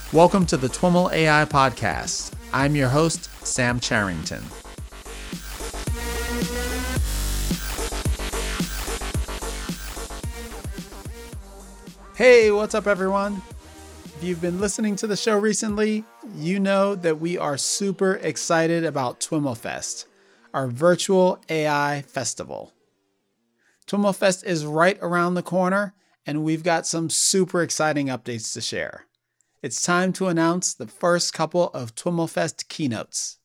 Welcome to the TWIML AI Podcast. I'm your host, Sam Charrington. Hey, what's up, everyone? If you've been listening to the show recently, you know that we are super excited about TWIML Fest, our virtual AI festival. TWIML Fest is right around the corner, and we've got some super exciting updates to share. It's time to announce the first couple of TWIML Fest keynotes.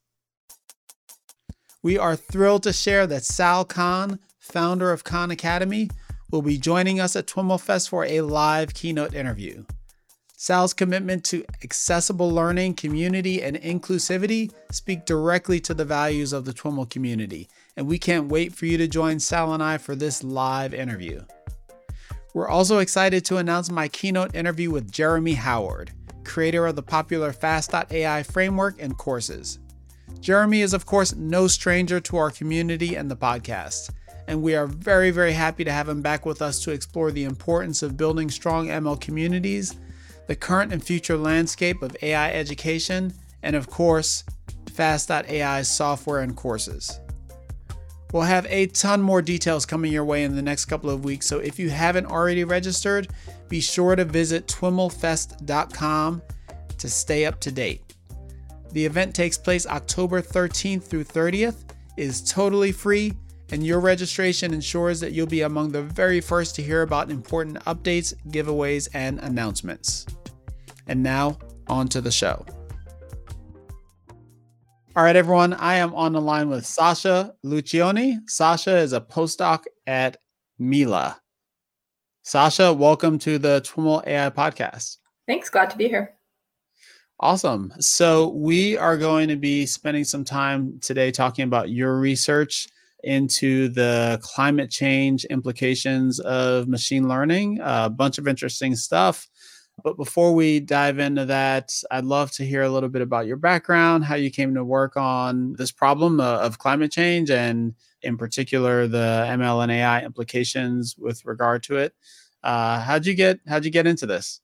We are thrilled to share that Sal Khan, founder of Khan Academy, will be joining us at TWIML Fest for a live keynote interview. Sal's commitment to accessible learning, community, and inclusivity speak directly to the values of the TWIML community, and we can't wait for you to join Sal and I for this live interview. We're also excited to announce my keynote interview with Jeremy Howard, creator of the popular Fast.ai framework and courses. Jeremy is, of course, no stranger to our community and the podcast, and we are very, very happy to have him back with us to explore the importance of building strong ML communities, the current and future landscape of AI education, and of course, Fast.ai's software and courses. We'll have a ton more details coming your way in the next couple of weeks, so if you haven't already registered, be sure to visit twimlfest.com to stay up to date. The event takes place October 13th through 30th, is totally free, and your registration ensures that you'll be among the very first to hear about important updates, giveaways, and announcements. And now, on to the show. All right, everyone, I am on the line with Sasha Lucioni. Sasha is a postdoc at Mila. Sasha, welcome to the TWIML AI Podcast. Thanks, glad to be here. Awesome. So we are going to be spending some time today talking about your research into the climate change implications of machine learning, a bunch of interesting stuff. But before we dive into that, I'd love to hear a little bit about your background, how you came to work on this problem of climate change, and in particular, the ML and AI implications with regard to it. How'd you get into this?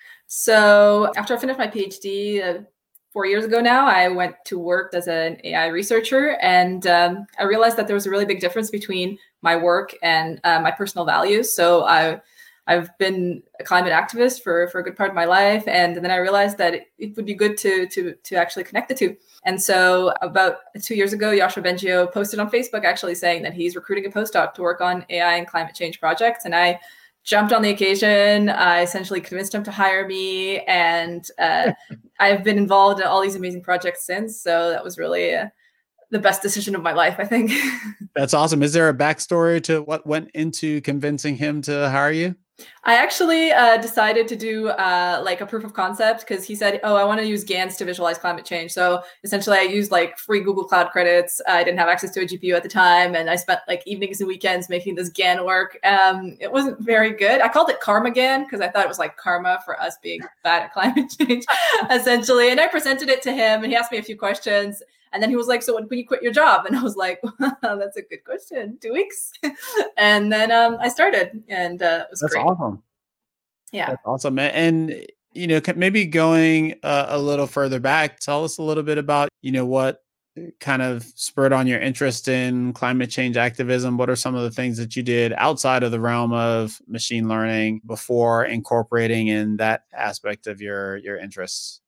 So after I finished my PhD 4 years ago now, I went to work as an AI researcher, and I realized that there was a really big difference between my work and my personal values. So I've been a climate activist for a good part of my life. And then I realized that it would be good to actually connect the two. And so about 2 years ago, Yoshua Bengio posted on Facebook actually saying that he's recruiting a postdoc to work on AI and climate change projects. And I jumped on the occasion. I essentially convinced him to hire me. And I've been involved in all these amazing projects since. So that was really the best decision of my life, I think. That's awesome. Is there a backstory to what went into convincing him to hire you? I actually decided to do like a proof of concept because he said, I want to use GANs to visualize climate change. So essentially I used like free Google Cloud credits. I didn't have access to a GPU at the time. And I spent like evenings and weekends making this GAN work. It wasn't very good. I called it Karma GAN because I thought it was like karma for us being bad at climate change, essentially. And I presented it to him and he asked me a few questions. And then he was like, so when you quit your job? And I was like, well, that's a good question. 2 weeks. And then I started and it was That's great. Awesome. Yeah. That's awesome. And, maybe going a little further back, tell us a little bit about, what kind of spurred on your interest in climate change activism. What are some of the things that you did outside of the realm of machine learning before incorporating in that aspect of your interests?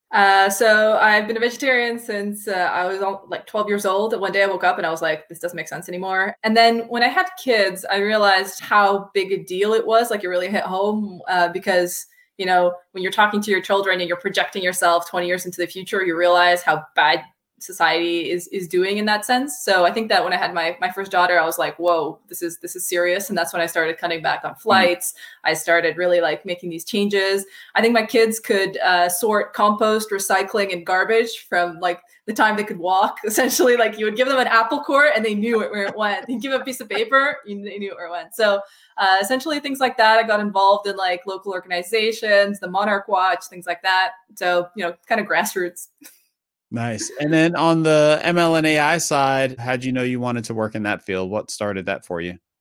So I've been a vegetarian since I was like 12 years old. One day I woke up and I was like, this doesn't make sense anymore. And then when I had kids, I realized how big a deal it was. Like it really hit home because, when you're talking to your children and you're projecting yourself 20 years into the future, you realize how bad society is doing in that sense. So I think that when I had my first daughter, I was like, whoa, this is serious. And that's when I started cutting back on flights. I started really like making these changes. I think my kids could sort compost, recycling, and garbage from like the time they could walk. Essentially, like you would give them an apple core and they knew where it went. You give them a piece of paper, they knew where it went. So essentially things like that. I got involved in like local organizations, the Monarch Watch, things like that. So, kind of grassroots. Nice. And then on the ML and AI side, how'd you know you wanted to work in that field? What started that for you?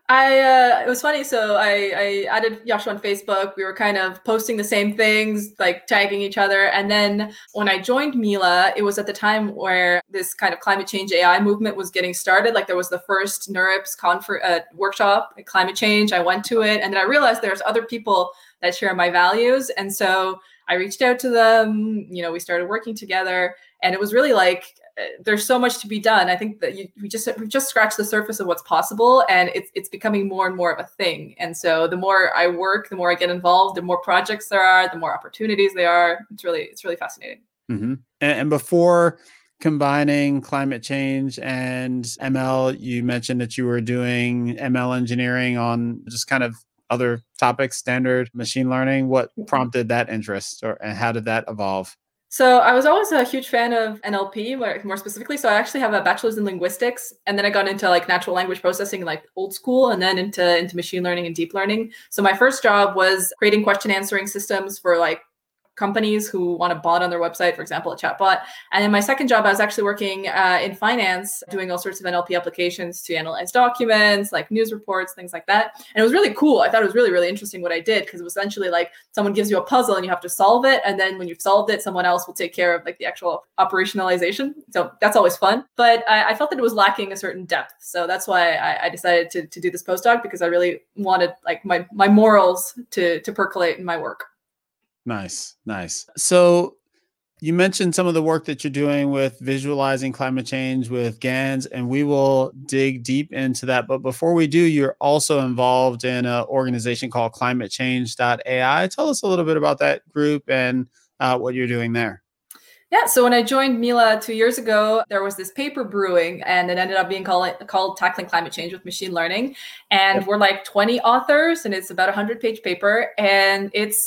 It was funny. So I added Joshua on Facebook. We were kind of posting the same things, like tagging each other. And then when I joined Mila, it was at the time where this kind of climate change AI movement was getting started. Like there was the first NeurIPS workshop, climate change. I went to it, and then I realized there's other people that share my values, and so I reached out to them. We started working together, and it was really like there's so much to be done. I think that we've just scratched the surface of what's possible, and it's becoming more and more of a thing. And so the more I work, the more I get involved, the more projects there are, the more opportunities there are. It's really fascinating. Mm-hmm. And before combining climate change and ML, you mentioned that you were doing ML engineering on just kind of other topics, standard machine learning. What prompted that interest, and how did that evolve? So I was always a huge fan of NLP, more specifically. So I actually have a bachelor's in linguistics, and then I got into like natural language processing, like old school, and then into machine learning and deep learning. So my first job was creating question answering systems for like companies who want a bot on their website, for example, a chatbot. And in my second job, I was actually working in finance, doing all sorts of NLP applications to analyze documents, like news reports, things like that. And it was really cool. I thought it was really interesting what I did, because it was essentially like someone gives you a puzzle and you have to solve it. And then when you've solved it, someone else will take care of like the actual operationalization. So that's always fun. But I felt that it was lacking a certain depth. So that's why I decided to do this postdoc, because I really wanted like my morals to percolate in my work. Nice. So you mentioned some of the work that you're doing with visualizing climate change with GANs, and we will dig deep into that. But before we do, you're also involved in an organization called climatechange.ai. Tell us a little bit about that group and what you're doing there. Yeah, so when I joined Mila 2 years ago, there was this paper brewing, and it ended up being called Tackling Climate Change with Machine Learning. And we're like 20 authors, and it's about a 100-page paper. And it's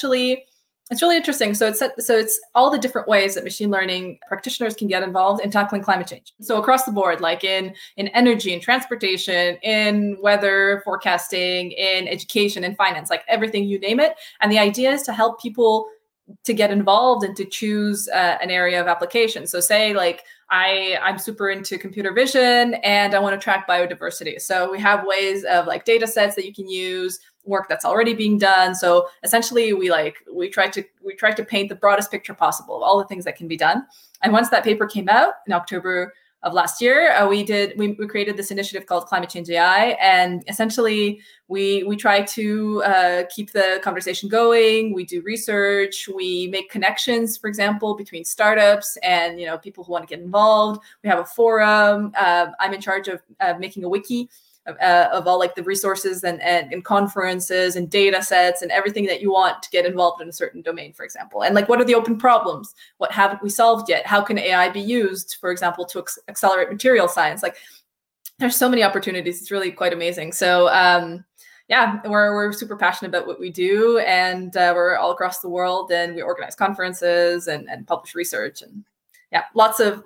really interesting. So it's all the different ways that machine learning practitioners can get involved in tackling climate change. So across the board, like in energy and transportation, in weather forecasting, in education and finance, like everything, you name it. And the idea is to help people to get involved and to choose an area of application. So say like I'm super into computer vision and I want to track biodiversity. So we have ways of like data sets that you can use, work that's already being done. So essentially we try to paint the broadest picture possible of all the things that can be done. And once that paper came out in October of last year, we created this initiative called Climate Change AI, and essentially we try to keep the conversation going. We do research, we make connections, for example, between startups and people who want to get involved. We have a forum. I'm in charge of making a wiki of all like the resources and conferences and data sets and everything that you want to get involved in a certain domain, for example. And like, what are the open problems? What haven't we solved yet? How can AI be used, for example, to accelerate material science? Like, there's so many opportunities. It's really quite amazing. So yeah, we're super passionate about what we do, and we're all across the world, and we organize conferences and publish research, and yeah, lots of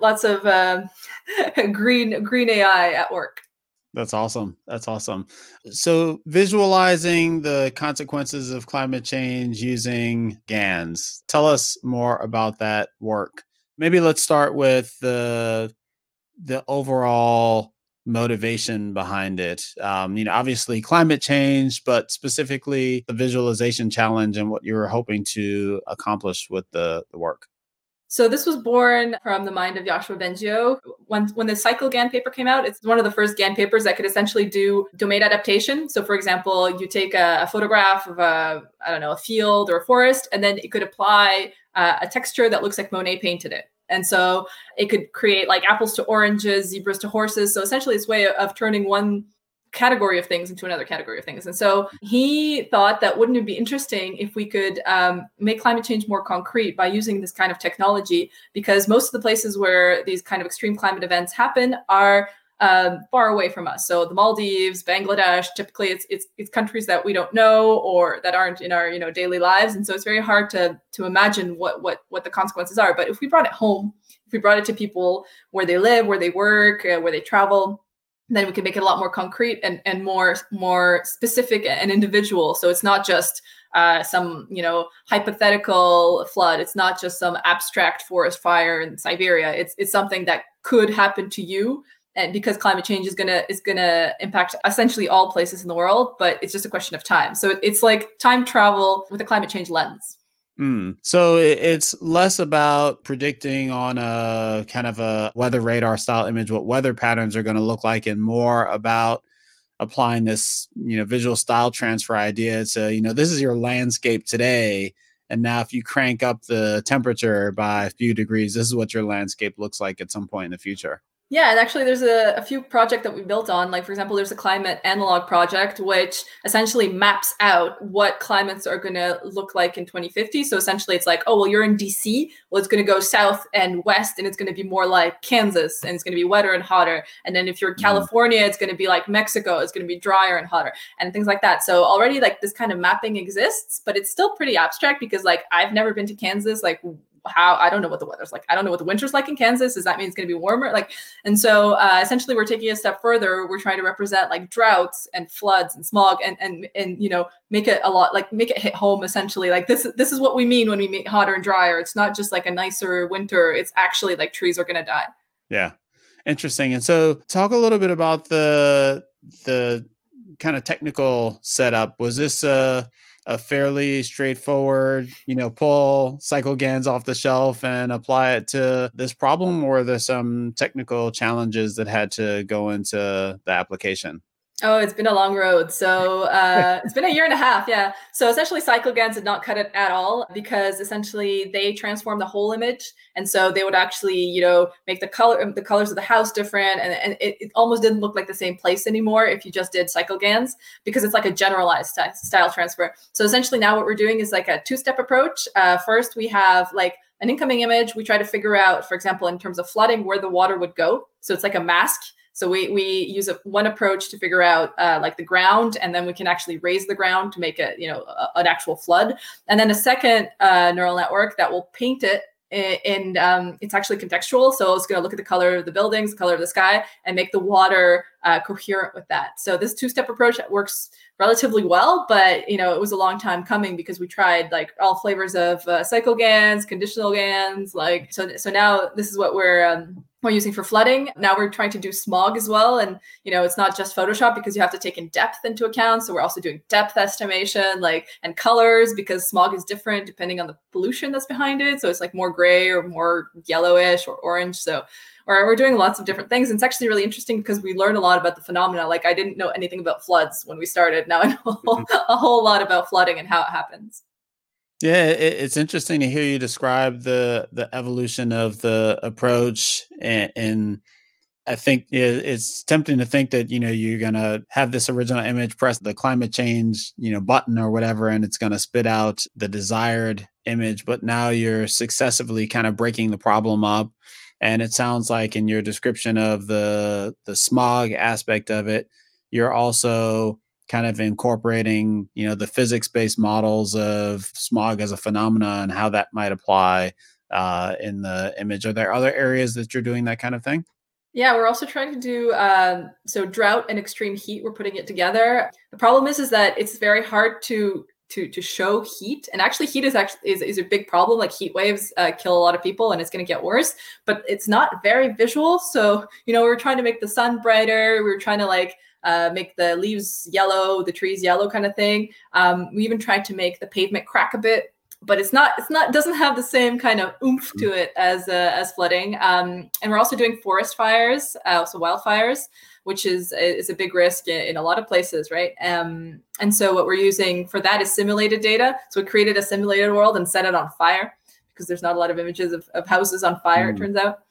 green AI at work. That's awesome. So visualizing the consequences of climate change using GANs. Tell us more about that work. Maybe let's start with the overall motivation behind it. Obviously climate change, but specifically the visualization challenge and what you were hoping to accomplish with the work. So this was born from the mind of Yoshua Bengio. When the CycleGAN paper came out, it's one of the first GAN papers that could essentially do domain adaptation. So for example, you take a photograph of a field or a forest, and then it could apply a texture that looks like Monet painted it. And so it could create like apples to oranges, zebras to horses. So essentially it's a way of turning one category of things into another category of things. And so he thought that wouldn't it be interesting if we could make climate change more concrete by using this kind of technology, because most of the places where these kind of extreme climate events happen are far away from us. So the Maldives, Bangladesh, typically it's countries that we don't know or that aren't in our daily lives. And so it's very hard to imagine what the consequences are. But if we brought it home, if we brought it to people where they live, where they work, where they travel, then we can make it a lot more concrete and more specific and individual. So it's not just some hypothetical flood. It's not just some abstract forest fire in Siberia. It's something that could happen to you, and because climate change is gonna impact essentially all places in the world, but it's just a question of time. So it's like time travel with a climate change lens. So it's less about predicting on a kind of a weather radar style image what weather patterns are going to look like, and more about applying this, visual style transfer idea to, this is your landscape today. And now if you crank up the temperature by a few degrees, this is what your landscape looks like at some point in the future. Yeah, and actually there's a few projects that we built on. Like, for example, there's a climate analog project, which essentially maps out what climates are going to look like in 2050. So essentially it's like, oh, well, you're in DC. Well, it's going to go south and west, and it's going to be more like Kansas, and it's going to be wetter and hotter. And then if you're in California, it's going to be like Mexico. It's going to be drier and hotter and things like that. So already like this kind of mapping exists, but it's still pretty abstract because like I've never been to Kansas. Like, how I don't know what the weather's like. I don't know what the winter's like in Kansas. Does that mean it's going to be warmer? And so essentially we're taking a step further. We're trying to represent like droughts and floods and smog and make it make it hit home essentially. Like this is what we mean when we mean hotter and drier. It's not just like a nicer winter. It's actually like trees are going to die. Yeah. Interesting. And so talk a little bit about the kind of technical setup. Was this a fairly straightforward, pull CycleGANs off the shelf and apply it to this problem, or are there some technical challenges that had to go into the application? Oh, it's been a long road. So it's been a year and a half. Yeah. So essentially CycleGANs did not cut it at all because essentially they transform the whole image. And so they would actually, make the colors of the house different. And it almost didn't look like the same place anymore if you just did CycleGANs, because it's like a generalized style transfer. So essentially now what we're doing is like a two-step approach. First, we have like an incoming image. We try to figure out, for example, in terms of flooding, where the water would go. So it's like a mask. So we use one approach to figure out like the ground, and then we can actually raise the ground to make it, an actual flood. And then a second neural network that will paint it in it's actually contextual. So it's going to look at the color of the buildings, the color of the sky, and make the water coherent with that. So this two-step approach works relatively well, but it was a long time coming because we tried like all flavors of CycleGANs, conditional GANs, like so now this is what we're using for flooding. Now we're trying to do smog as well. And, it's not just Photoshop because you have to take in depth into account. So we're also doing depth estimation, and colors, because smog is different depending on the pollution that's behind it. So it's like more gray or more yellowish or orange. So we're doing lots of different things. And it's actually really interesting because we learn a lot about the phenomena. Like I didn't know anything about floods when we started. Now I know a whole lot about flooding and how it happens. Yeah, it's interesting to hear you describe the evolution of the approach, and I think it's tempting to think that you're gonna have this original image, press the climate change button or whatever, and it's gonna spit out the desired image. But now you're successively kind of breaking the problem up, and it sounds like in your description of the smog aspect of it, you're also kind of incorporating, the physics-based models of smog as a phenomenon and how that might apply in the image. Are there other areas that you're doing that kind of thing? Yeah, we're also trying to do so drought and extreme heat. We're putting it together. The problem is that it's very hard to show heat, and actually heat is a big problem. Like heat waves kill a lot of people, and it's going to get worse. But it's not very visual. So we're trying to make the sun brighter. We're trying to make the leaves yellow, the trees yellow, kind of thing. We even tried to make the pavement crack a bit, but it doesn't have the same kind of oomph to it as flooding. And we're also doing forest fires, also wildfires, which is a big risk in a lot of places, right? And so what we're using for that is simulated data. So we created a simulated world and set it on fire, because there's not a lot of images of houses on fire, it turns out.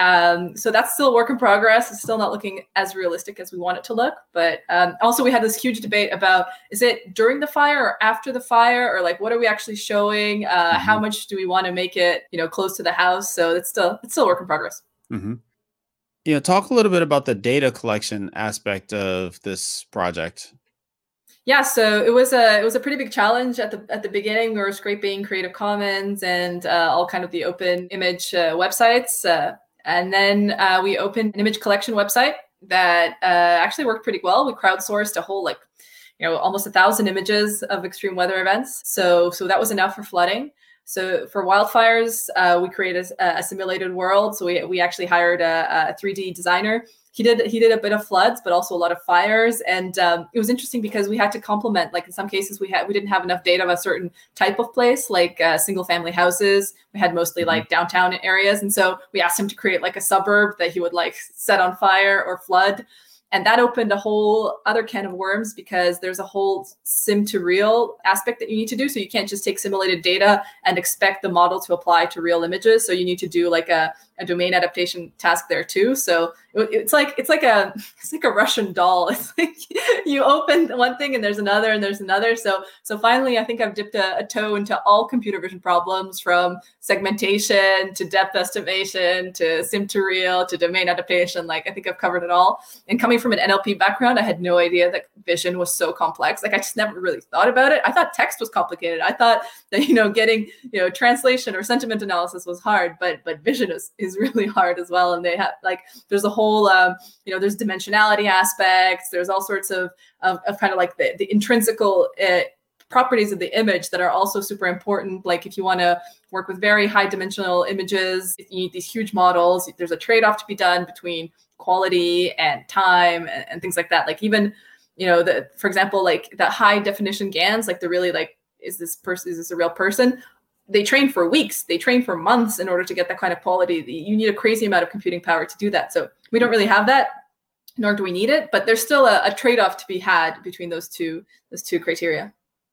So that's still a work in progress. It's still not looking as realistic as we want it to look. But also we had this huge debate about, is it during the fire or after the fire? Or what are we actually showing? How much do we want to make it, close to the house? So it's still a work in progress. Mm-hmm. Talk a little bit about the data collection aspect of this project. Yeah, so it was a pretty big challenge at the beginning. We were scraping Creative Commons and all kind of the open image websites, and then we opened an image collection website that actually worked pretty well. We crowdsourced a whole almost 1,000 images of extreme weather events. So that was enough for flooding. So for wildfires, we created a simulated world. So we actually hired a 3D designer. He did a bit of floods, but also a lot of fires. And it was interesting because we had to complement, like in some cases we didn't have enough data of a certain type of place, like single family houses. We had mostly like downtown areas. And so we asked him to create like a suburb that he would like set on fire or flood. And that opened a whole other can of worms because there's a whole sim to real aspect that you need to do. So you can't just take simulated data and expect the model to apply to real images. So you need to do like a domain adaptation task there too. So it's like a Russian doll. It's like you open one thing and there's another and there's another. So finally, I think I've dipped a toe into all computer vision problems, from segmentation to depth estimation to sim to real to domain adaptation. Like I think I've covered it all. And coming from an NLP background, I had no idea that vision was so complex. Like I just never really thought about it. I thought text was complicated. I thought that getting translation or sentiment analysis was hard, but vision is really hard as well. And they have like there's a whole there's dimensionality aspects. There's all sorts of kind of like the intrinsical properties of the image that are also super important. Like if you want to work with very high dimensional images, you need these huge models. There's a trade-off to be done between quality and time and things like that. Like even, for example, like the high definition GANs, like they're really like, is this a real person? They train for weeks, they train for months in order to get that kind of quality. You need a crazy amount of computing power to do that. So we don't really have that, nor do we need it, but there's still a trade-off to be had between those two criteria.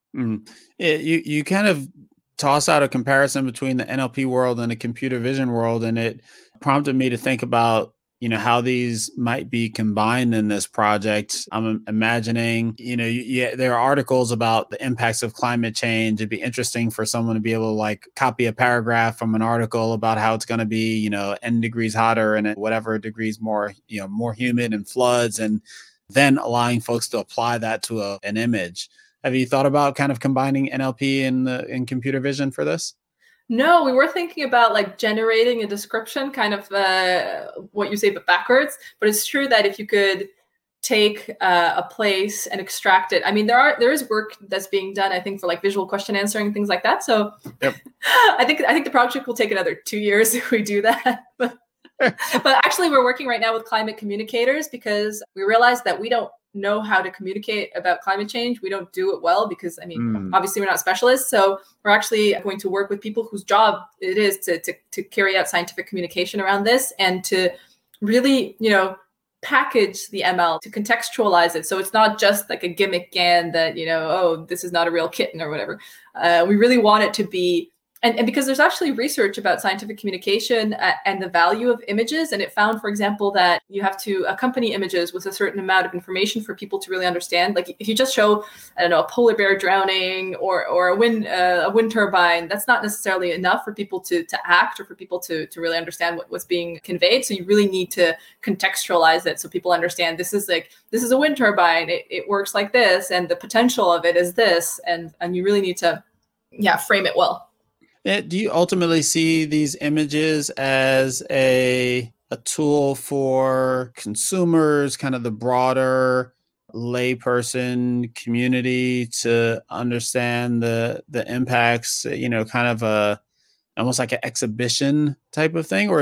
You kind of toss out a comparison between the NLP world and the computer vision world, and it prompted me to think about how these might be combined in this project. I'm imagining, there are articles about the impacts of climate change. It'd be interesting for someone to be able to like copy a paragraph from an article about how it's going to be, N degrees hotter and whatever degrees more, more humid and floods, and then allowing folks to apply that to an image. Have you thought about kind of combining NLP and computer vision for this? No, we were thinking about like generating a description, kind of what you say, but backwards. But it's true that if you could take a place and extract it, I mean, there is work that's being done, I think, for like visual question answering, things like that. So yep. I think the project will take another 2 years if we do that. But actually, we're working right now with climate communicators because we realized that we don't know how to communicate about climate change. We don't do it well because, obviously we're not specialists. So we're actually going to work with people whose job it is to carry out scientific communication around this and to really, package the ML, to contextualize it. So it's not just like a gimmick GAN that, this is not a real kitten or whatever. We really want it to be, and because there's actually research about scientific communication and the value of images. And it found, for example, that you have to accompany images with a certain amount of information for people to really understand. Like if you just show, I don't know, a polar bear drowning or a wind turbine, that's not necessarily enough for people to act or for people to really understand what's being conveyed. So you really need to contextualize it so people understand this is a wind turbine. It works like this, and the potential of it is this, and you really need to frame it well. Do you ultimately see these images as a tool for consumers, kind of the broader layperson community, to understand the impacts, kind of almost like an exhibition type of thing? Or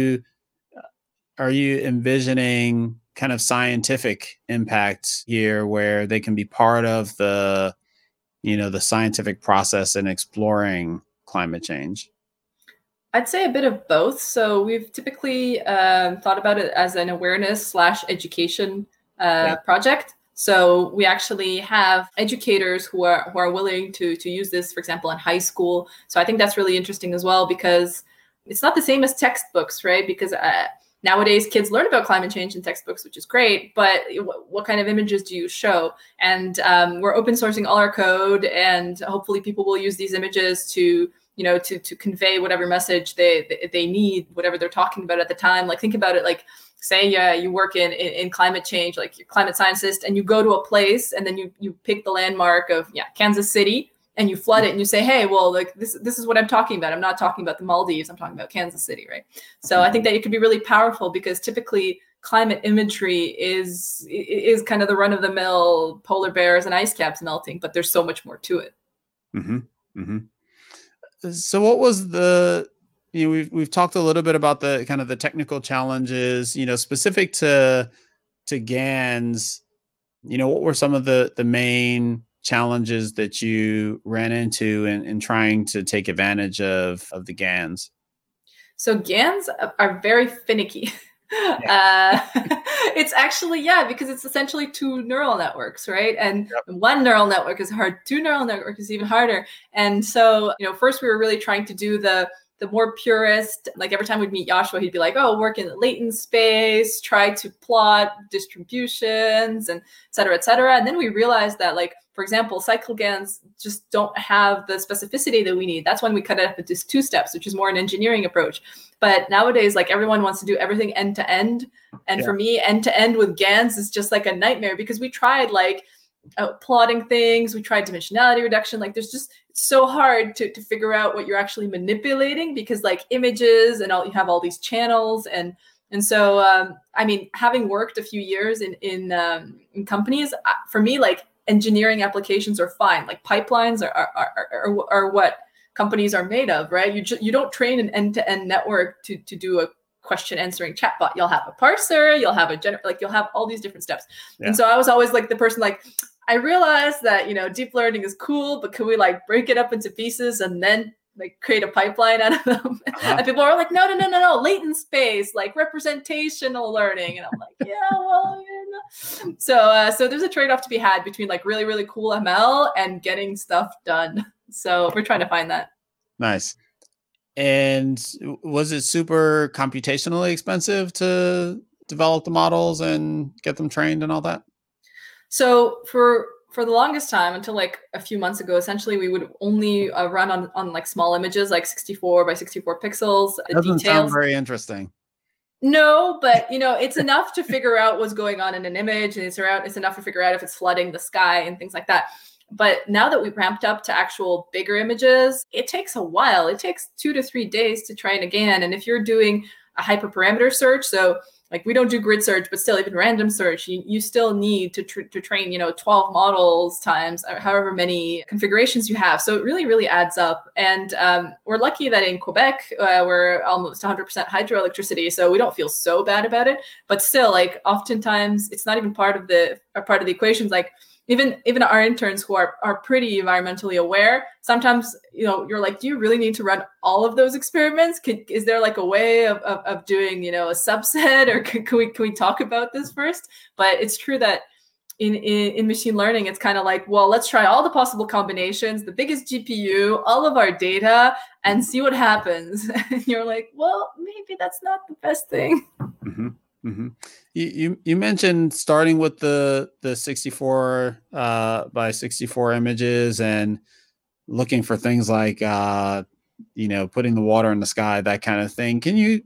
are you envisioning kind of scientific impacts here where they can be part of the scientific process in exploring climate change? I'd say a bit of both. So we've typically thought about it as an awareness/education project. So we actually have educators who are willing to use this, for example, in high school. So I think that's really interesting as well, because it's not the same as textbooks, right? Because nowadays kids learn about climate change in textbooks, which is great, but what kind of images do you show? And we're open sourcing all our code, and hopefully people will use these images to convey whatever message they need, whatever they're talking about at the time. Like think about it, like say you work in climate change, like you're a climate scientist, and you go to a place and then you pick the landmark of Kansas City, and you flood it and you say, hey, well, like this is what I'm talking about. I'm not talking about the Maldives, I'm talking about Kansas City, right? So I think that it could be really powerful, because typically climate imagery is kind of the run of the mill polar bears and ice caps melting, but there's so much more to it. Mm-hmm. Mm-hmm. So what was we've talked a little bit about the kind of the technical challenges, specific to GANs. What were some of the main challenges that you ran into in trying to take advantage of the GANs? So GANs are very finicky. Yeah. It's actually, because it's essentially two neural networks, right? And one neural network is hard, two neural network is even harder. And so, first we were really trying to do the more purist, like every time we'd meet Joshua, he'd be like, oh, work in the latent space, try to plot distributions and et cetera, et cetera. And then we realized that, like, for example, cycle GANs just don't have the specificity that we need. That's when we cut it up into two steps, which is more an engineering approach. But nowadays, like, everyone wants to do everything end to end. And for me, end to end with GANs is just like a nightmare, because we tried like plotting things, we tried dimensionality reduction. Like, there's just, it's so hard to figure out what you're actually manipulating, because like images and you have all these channels. And so, I mean, having worked a few years in companies, for me, like, engineering applications are fine. Like, pipelines are what companies are made of, right? You don't train an end-to-end network to do a question answering chatbot. You'll have a parser, you'll have you'll have all these different steps. Yeah. And so I was always like the person like, I realized that, deep learning is cool, but can we like break it up into pieces and then like create a pipeline out of them? And people are like, no, latent space, like representational learning. And I'm like, So there's a trade-off to be had between like really, really cool ML and getting stuff done. So we're trying to find that. Nice. And was it super computationally expensive to develop the models and get them trained and all that? So for the longest time, until like a few months ago, essentially we would only run on like small images, like 64 by 64 pixels. Doesn't sound very interesting. No, but it's enough to figure out what's going on in an image, and it's enough to figure out if it's flooding the sky and things like that. But now that we've ramped up to actual bigger images, it takes a while. It takes 2 to 3 days to train again. And if you're doing a hyperparameter search, so like we don't do grid search, but still even random search, you still need to train, 12 models times however many configurations you have. So it really, really adds up. And we're lucky that in Quebec, we're almost 100% hydroelectricity. So we don't feel so bad about it. But still, like, oftentimes it's not even part of the equations. Like, even our interns who are pretty environmentally aware, sometimes, you're like, do you really need to run all of those experiments? Is there like a way of doing, a subset, or can we talk about this first? But it's true that in machine learning, it's kind of like, well, let's try all the possible combinations, the biggest GPU, all of our data, and see what happens. And you're like, well, maybe that's not the best thing. Mm-hmm. Mm-hmm. You mentioned starting with the 64 by 64 images and looking for things like putting the water in the sky, that kind of thing. Can you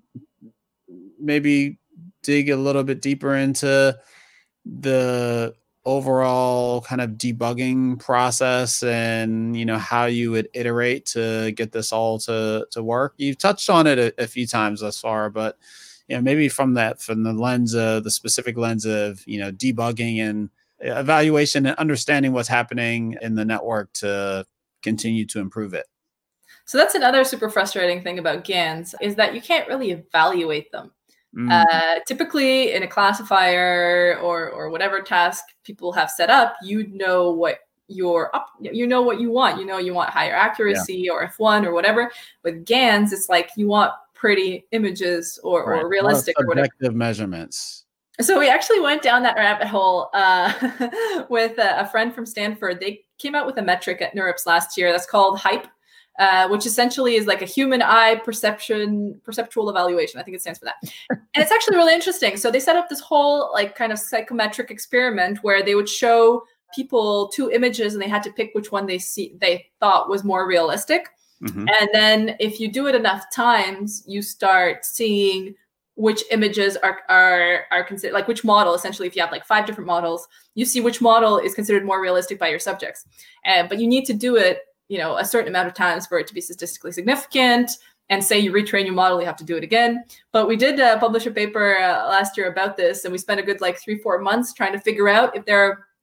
maybe dig a little bit deeper into the overall kind of debugging process and how you would iterate to get this all to work? You've touched on it a few times thus far, but maybe from the specific lens of, debugging and evaluation and understanding what's happening in the network to continue to improve it. So that's another super frustrating thing about GANs, is that you can't really evaluate them. Typically in a classifier or whatever task people have set up, you know what you want. You want higher accuracy or F1 or whatever. With GANs, it's like you want pretty images or realistic or whatever. Objective measurements. So we actually went down that rabbit hole with a friend from Stanford. They came out with a metric at NeurIPS last year that's called HYPE, which essentially is like a human eye perceptual evaluation. I think it stands for that. And it's actually really interesting. So they set up this whole like kind of psychometric experiment where they would show people 2 images and they had to pick which one they thought was more realistic. Mm-hmm. And then if you do it enough times, you start seeing which images are considered, like which model, essentially, if you have like 5 different models, you see which model is considered more realistic by your subjects. But you need to do it, a certain amount of times for it to be statistically significant. And say you retrain your model, you have to do it again. But we did publish a paper last year about this, and we spent a good like 3-4 months trying to figure out if there are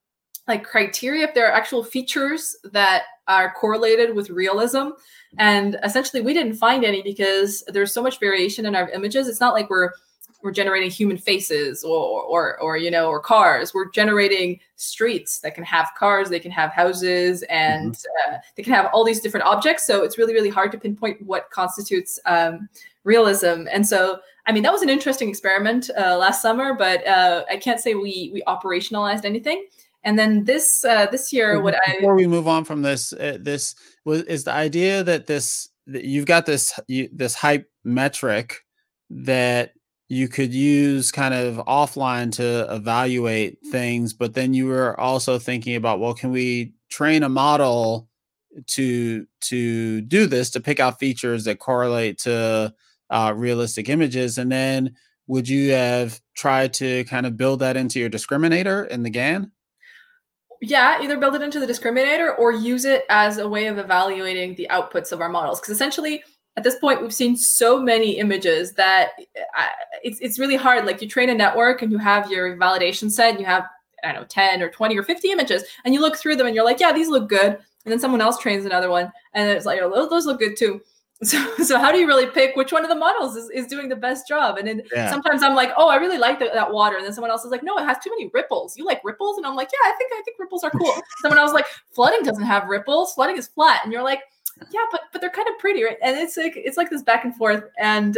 like criteria, if there are actual features that are correlated with realism. And essentially we didn't find any because there's so much variation in our images. It's not like we're generating human faces or you know, or cars. We're generating streets that can have cars, they can have houses, and they can have all these different objects. So it's really, really hard to pinpoint what constitutes realism. And so, I mean, that was an interesting experiment last summer, but I can't say we operationalized anything. And then this year, before we move on from this, this is the idea that that you've got this hype metric that you could use kind of offline to evaluate things, but then you were also thinking about, well, can we train a model to do this, to pick out features that correlate to realistic images, and then would you have tried to kind of build that into your discriminator in the GAN? Yeah, either build it into the discriminator or use it as a way of evaluating the outputs of our models. Because essentially, at this point, we've seen so many images that it's really hard. Like you train a network and you have your validation set, and you have, I don't know, 10 or 20 or 50 images, and you look through them and you're like, yeah, these look good. And then someone else trains another one, and it's like, oh, those look good too. So how do you really pick which one of the models is doing the best job? And then sometimes I'm like, oh, I really like that water. And then someone else is like, no, it has too many ripples. You like ripples? And I'm like, yeah, I think ripples are cool. Someone else is like, flooding doesn't have ripples. Flooding is flat. And you're like, yeah, but they're kind of pretty, right? And it's like this back and forth. And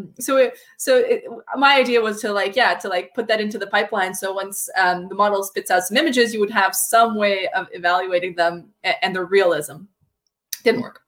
my idea was to put that into the pipeline. So once the model spits out some images, you would have some way of evaluating them and their realism. Didn't work.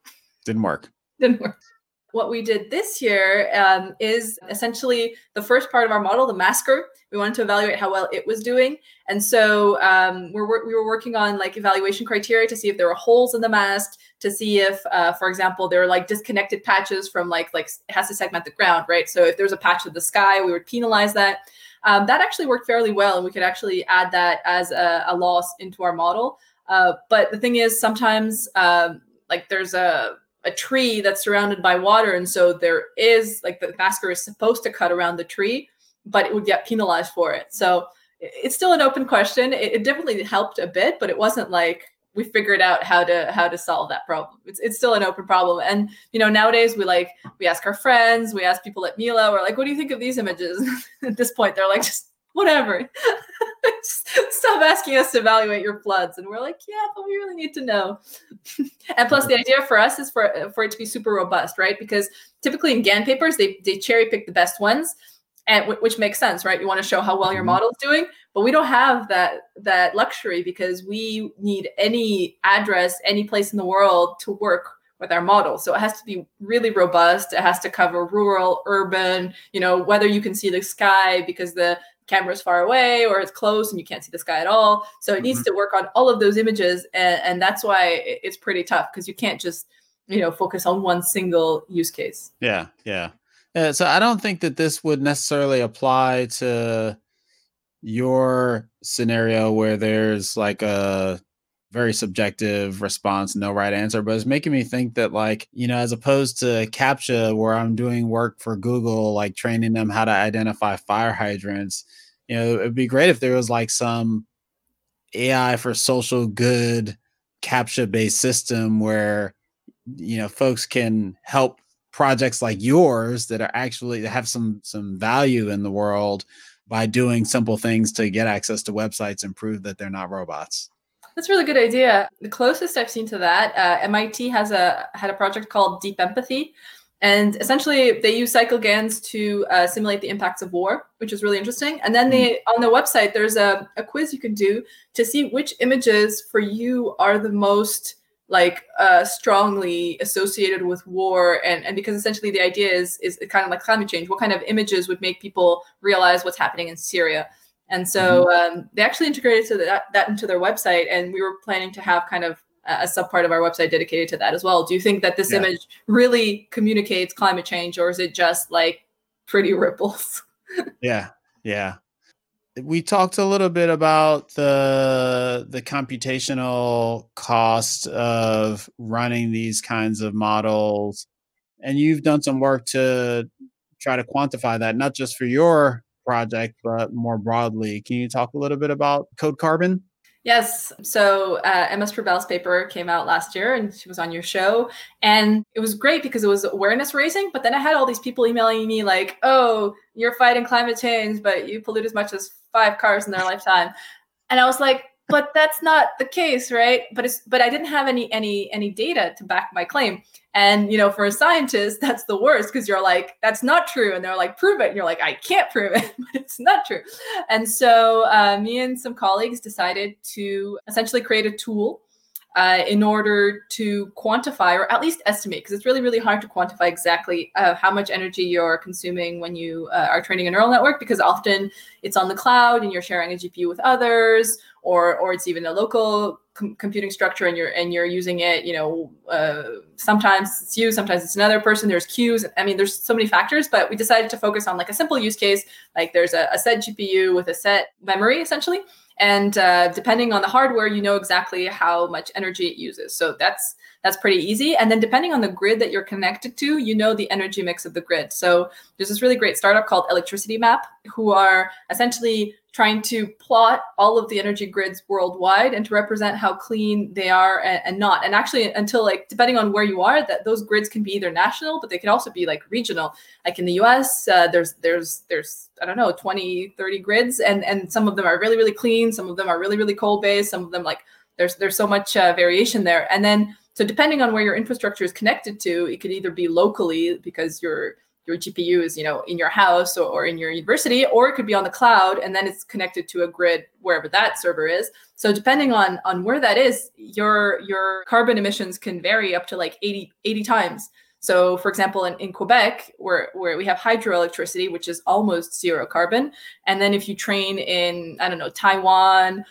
What we did this year is essentially the first part of our model, the masker. We wanted to evaluate how well it was doing. And so we were working on like evaluation criteria to see if there were holes in the mask, to see if, for example, there are like disconnected patches from like it has to segment the ground, right? So if there's a patch of the sky, we would penalize that. That actually worked fairly well, and we could actually add that as a loss into our model. But the thing is, sometimes there's a tree that's surrounded by water. And so there is the masker is supposed to cut around the tree, but it would get penalized for it. So it's still an open question. It definitely helped a bit, but it wasn't like we figured out how to solve that problem. It's still an open problem. And, nowadays we ask our friends, we ask people at Mila, we're like, what do you think of these images? At this point, they're like, just whatever. Stop asking us to evaluate your floods. And we're like, yeah, but we really need to know. And plus the idea for us is for it to be super robust, right? Because typically in GAN papers, they cherry pick the best ones, and which makes sense, right? You want to show how well your model is doing, but we don't have that luxury, because we need any address, any place in the world to work with our model. So it has to be really robust. It has to cover rural, urban, whether you can see the sky because the camera's far away or it's close and you can't see the sky at all. So it needs to work on all of those images. And that's why it's pretty tough, because you can't just, focus on one single use case. Yeah. So I don't think that this would necessarily apply to your scenario where there's like a very subjective response, no right answer, but it's making me think that as opposed to CAPTCHA, where I'm doing work for Google, like training them how to identify fire hydrants, it'd be great if there was like some AI for social good CAPTCHA based system where, folks can help projects like yours that are actually that have some value in the world by doing simple things to get access to websites and prove that they're not robots. That's a really good idea. The closest I've seen to that, MIT had a project called Deep Empathy. And essentially, they use CycleGANs to simulate the impacts of war, which is really interesting. And then on their website, there's a quiz you can do to see which images for you are the most strongly associated with war. And because essentially the idea is kind of like climate change, what kind of images would make people realize what's happening in Syria? And so they actually integrated that into their website, and we were planning to have kind of a subpart of our website dedicated to that as well. Do you think that this image really communicates climate change, or is it just like pretty ripples? Yeah. We talked a little bit about the computational cost of running these kinds of models, and you've done some work to try to quantify that, not just for your project, but more broadly. Can you talk a little bit about Code Carbon? Yes. So Emma Strubel's paper came out last year and she was on your show. And it was great because it was awareness raising. But then I had all these people emailing me like, oh, you're fighting climate change, but you pollute as much as 5 cars in their lifetime. And I was like, but that's not the case, right? But I didn't have any data to back my claim. And for a scientist, that's the worst because you're like, that's not true. And they're like, prove it. And you're like, I can't prove it, but it's not true. And so me and some colleagues decided to essentially create a tool in order to quantify or at least estimate, because it's really, really hard to quantify exactly how much energy you're consuming when you are training a neural network, because often it's on the cloud and you're sharing a GPU with others, or it's even a local computing structure and you're using it. Sometimes it's you, sometimes it's another person. There's queues. I mean, there's so many factors, but we decided to focus on like a simple use case. Like there's a set GPU with a set memory essentially. And depending on the hardware, exactly how much energy it uses. So that's pretty easy. And then depending on the grid that you're connected to, the energy mix of the grid. So there's this really great startup called Electricity Map, who are essentially trying to plot all of the energy grids worldwide and to represent how clean they are and not. And actually, until depending on where you are, that those grids can be either national, but they can also be regional. Like in the US, there's I don't know, 20, 30 grids, and some of them are really, really clean. Some of them are really, really coal based. Some of them there's so much variation there. And then, so depending on where your infrastructure is connected to, it could either be locally because your GPU is, in your house or in your university, or it could be on the cloud and then it's connected to a grid wherever that server is. So depending on where that is, your carbon emissions can vary up to 80 times. So for example, in Quebec, where we have hydroelectricity, which is almost zero carbon. And then if you train in, I don't know, Taiwan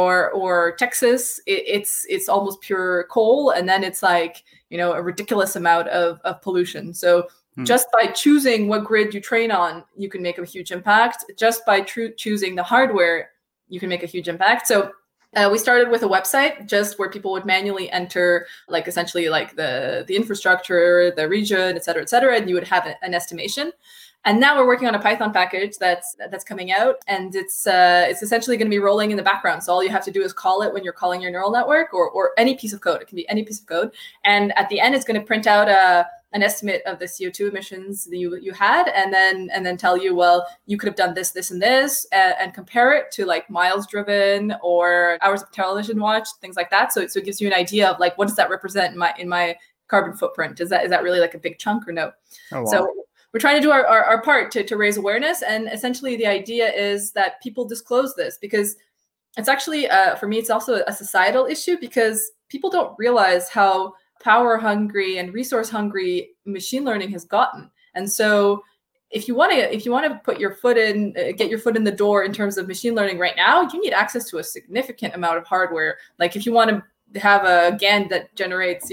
or Texas, it's almost pure coal. And then it's a ridiculous amount of pollution. So just by choosing what grid you train on, you can make a huge impact. Just by choosing the hardware, you can make a huge impact. So we started with a website just where people would manually enter essentially the infrastructure, the region, et cetera, and you would have an estimation. And now we're working on a Python package that's coming out, and it's essentially going to be rolling in the background. So all you have to do is call it when you're calling your neural network, or any piece of code. It can be any piece of code, and at the end, it's going to print out an estimate of the CO2 emissions that you had, and then tell you, well, you could have done this, and this, and compare it to miles driven or hours of television watched, things like that. So it gives you an idea of what does that represent in my carbon footprint? Is that really a big chunk or no? Oh, wow. So we're trying to do our part to raise awareness. And essentially the idea is that people disclose this, because it's actually, for me, it's also a societal issue, because people don't realize how power hungry and resource hungry machine learning has gotten. And so if you want to put your foot in, get your foot in the door in terms of machine learning right now, you need access to a significant amount of hardware. If you want to have a GAN that generates,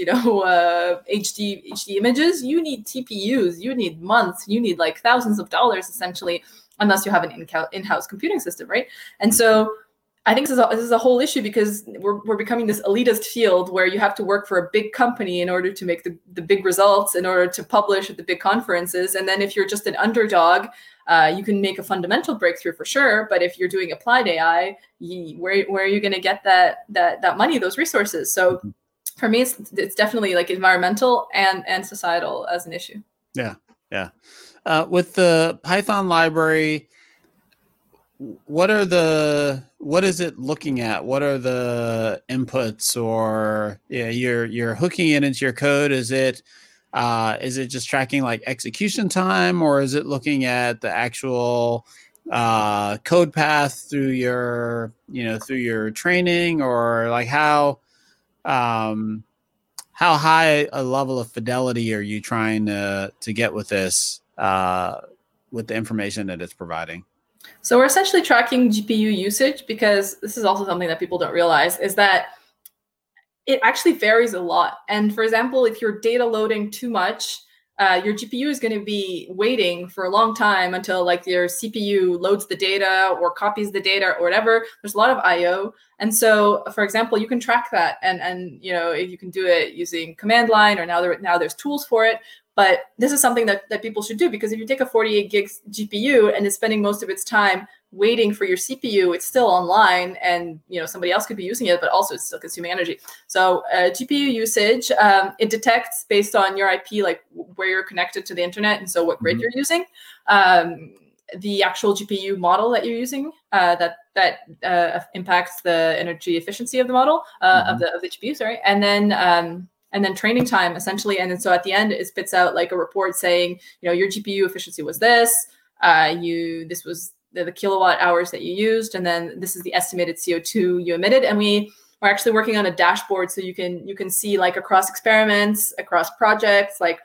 HD images, you need TPUs, you need months, you need thousands of dollars essentially, unless you have an in-house computing system, right? And so I think this is a whole issue, because we're becoming this elitist field where you have to work for a big company in order to make the big results, in order to publish at the big conferences. And then if you're just an underdog, you can make a fundamental breakthrough for sure. But if you're doing applied AI, where are you going to get that money, those resources? So for me, it's definitely environmental and societal as an issue. Yeah. With the Python library, what is it looking at? What are the inputs, or you're hooking it into your code? Is it just tracking execution time, or is it looking at the actual code path through your training, or how high a level of fidelity are you trying to get with this, with the information that it's providing? So we're essentially tracking GPU usage, because this is also something that people don't realize, is that it actually varies a lot. And for example, if you're data loading too much, your GPU is going to be waiting for a long time until your CPU loads the data or copies the data or whatever. There's a lot of I/O. And so, for example, you can track that, and you can do it using command line, or now there's tools for it. But this is something that people should do, because if you take a 48 gigs GPU and it's spending most of its time waiting for your CPU, it's still online, and somebody else could be using it, but also it's still consuming energy. So GPU usage, it detects based on your IP, like where you're connected to the internet, and so what grid you're using. The actual GPU model that you're using, that impacts the energy efficiency of the model of the GPU, sorry, and then training time essentially, and then so at the end it spits out like a report saying, your GPU efficiency was this, this was the kilowatt hours that you used, and then this is the estimated CO2 you emitted, and we are actually working on a dashboard so you can see like across experiments, across projects, like.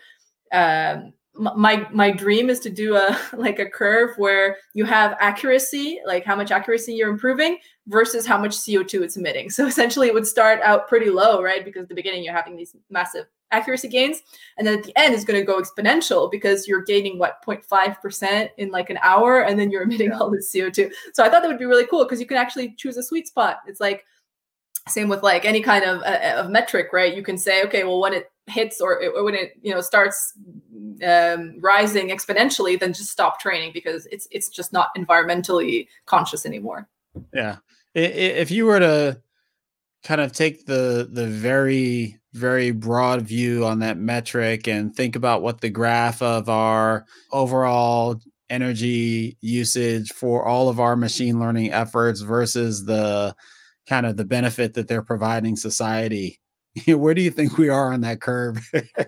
My dream is to do a curve where you have accuracy, like how much accuracy you're improving versus how much CO2 it's emitting. So essentially it would start out pretty low, right? Because at the beginning you're having these massive accuracy gains. And then at the end it's going to go exponential because you're gaining 0.5% in like an hour, and then you're emitting all this CO2. So I thought that would be really cool because you can actually choose a sweet spot. It's like, same with like any kind of metric, right? You can say, okay, well, when it hits or when it starts rising exponentially, then just stop training because it's just not environmentally conscious anymore. Yeah, if you were to kind of take the very, very broad view on that metric and think about what the graph of our overall energy usage for all of our machine learning efforts versus the kind of the benefit that they're providing society, where do you think we are on that curve?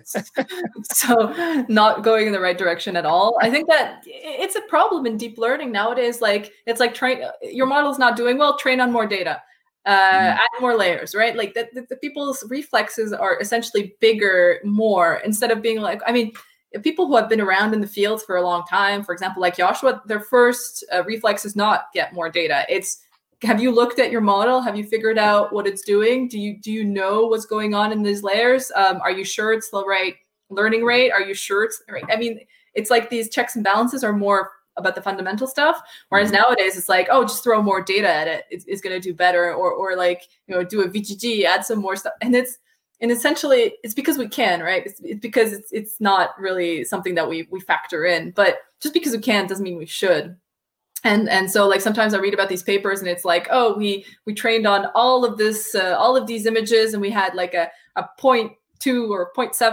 So not going in the right direction at all. I think that it's a problem in deep learning nowadays. Like it's like your model's not doing well, train on more data, add more layers, right? Like the people's reflexes are essentially bigger, more, instead of being like, I mean, people who have been around in the field for a long time, for example, like Joshua, their first reflex is not get more data. It's, have you looked at your model? Have you figured out what it's doing? Do you know what's going on in these layers? Are you sure it's the right learning rate? Are you sure it's right? I mean, it's like these checks and balances are more about the fundamental stuff. Whereas nowadays it's like, oh, just throw more data at it. It's going to do better. Or like, do a VGG, add some more stuff. And essentially it's because we can, right? It's because it's not really something that we factor in, but just because we can doesn't mean we should. And so like sometimes I read about these papers and it's like, oh, we trained on all of these images and we had like a 0.2 or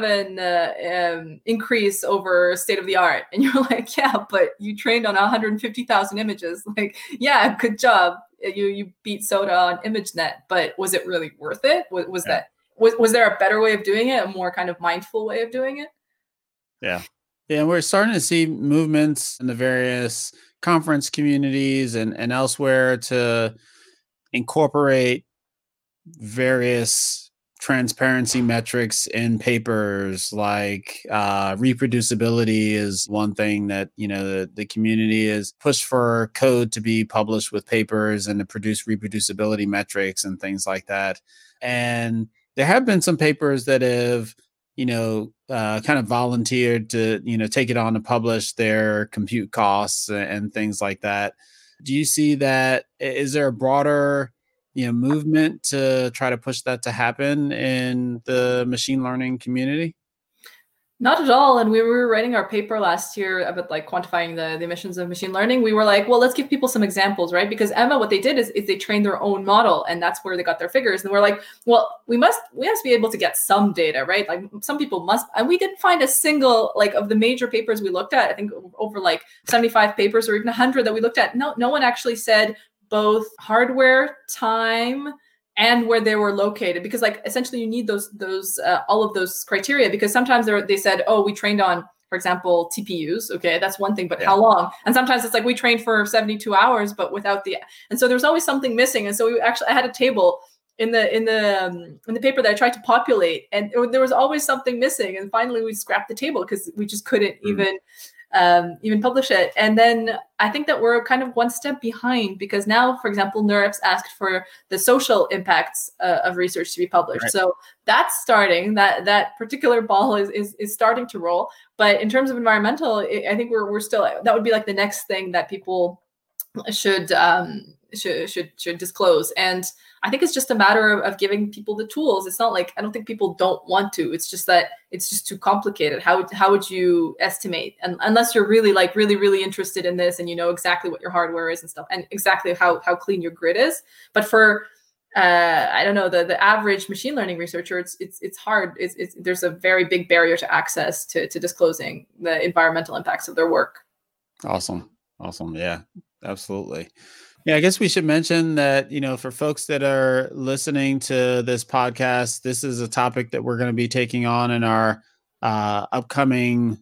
0.7 increase over state of the art. And you're like, yeah, but you trained on 150,000 images. Like, yeah, good job. You beat SOTA on ImageNet, but was it really worth it? Was there a better way of doing it? A more kind of mindful way of doing it? Yeah. Yeah. And we're starting to see movements in the various conference communities and elsewhere to incorporate various transparency metrics in papers, like reproducibility is one thing that the community is pushed for code to be published with papers and to produce reproducibility metrics and things like that. And there have been some papers that have kind of volunteered to, take it on to publish their compute costs and things like that. Do you see that? Is there a broader, movement to try to push that to happen in the machine learning community? Not at all. And we were writing our paper last year about like quantifying the emissions of machine learning. We were like, well, let's give people some examples, right? Because Emma, what they did is they trained their own model, and that's where they got their figures. And we're like, well, we must be able to get some data, right? Like some people must, and we didn't find a single, like of the major papers we looked at, I think over like 75 papers or even 100 that we looked at, no one actually said both hardware, time, and where they were located, because like essentially you need those all of those criteria, because sometimes they said, oh, we trained on, for example, TPUs. Okay, that's one thing, but how long? And sometimes it's like we trained for 72 hours, but without and so there's always something missing. And so I had a table in the paper that I tried to populate, and there was always something missing. And finally we scrapped the table because we just couldn't even publish it. And then I think that we're kind of one step behind, because now, for example, NeurIPS asked for the social impacts of research to be published. Right. So that's starting, that particular ball is starting to roll. But in terms of environmental, I think we're still, that would be like the next thing that people should should disclose. And I think it's just a matter of giving people the tools. It's not like, I don't think people don't want to. It's just that it's just too complicated. How would you estimate? And unless you're really really interested in this and you know exactly what your hardware is and stuff, and exactly how clean your grid is. But for I don't know, the average machine learning researcher, it's hard. There's a very big barrier to access to disclosing the environmental impacts of their work. Awesome. Yeah, absolutely. Yeah, I guess we should mention that, for folks that are listening to this podcast, this is a topic that we're going to be taking on in our upcoming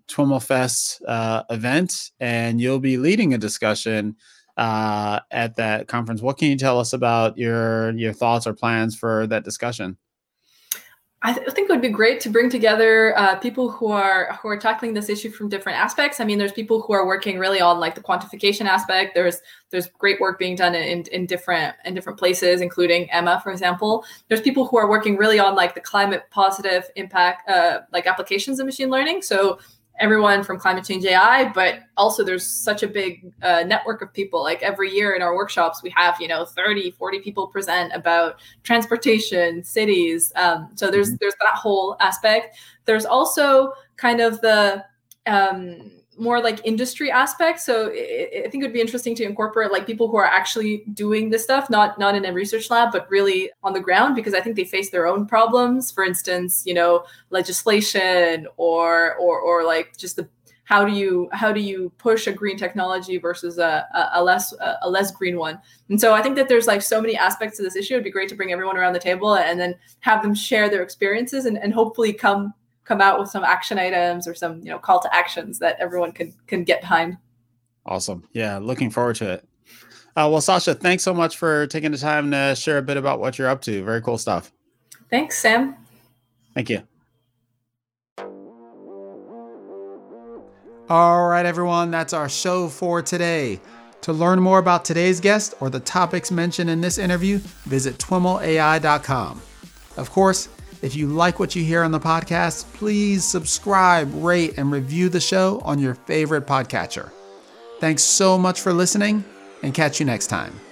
TWIML event, and you'll be leading a discussion at that conference. What can you tell us about your thoughts or plans for that discussion? I think it would be great to bring together people who are tackling this issue from different aspects. I mean, there's people who are working really on like the quantification aspect. There's great work being done in different places, including Emma, for example. There's people who are working really on like the climate positive impact, like applications of machine learning. So everyone from Climate Change AI, but also there's such a big network of people. Like every year in our workshops, we have, 30, 40 people present about transportation, cities. So there's that whole aspect. There's also kind of the more like industry aspect. So I think it would be interesting to incorporate like people who are actually doing this stuff, not in a research lab, but really on the ground, because I think they face their own problems. For instance, legislation or like just how do you push a green technology versus a less green one. And so I think that there's like so many aspects to this issue. It'd be great to bring everyone around the table and then have them share their experiences and hopefully come out with some action items or some, call to actions that everyone can get behind. Awesome. Yeah. Looking forward to it. Well, Sasha, thanks so much for taking the time to share a bit about what you're up to. Very cool stuff. Thanks, Sam. Thank you. All right, everyone. That's our show for today. To learn more about today's guest or the topics mentioned in this interview, visit twimlai.com. Of course, if you like what you hear on the podcast, please subscribe, rate, and review the show on your favorite podcatcher. Thanks so much for listening, and catch you next time.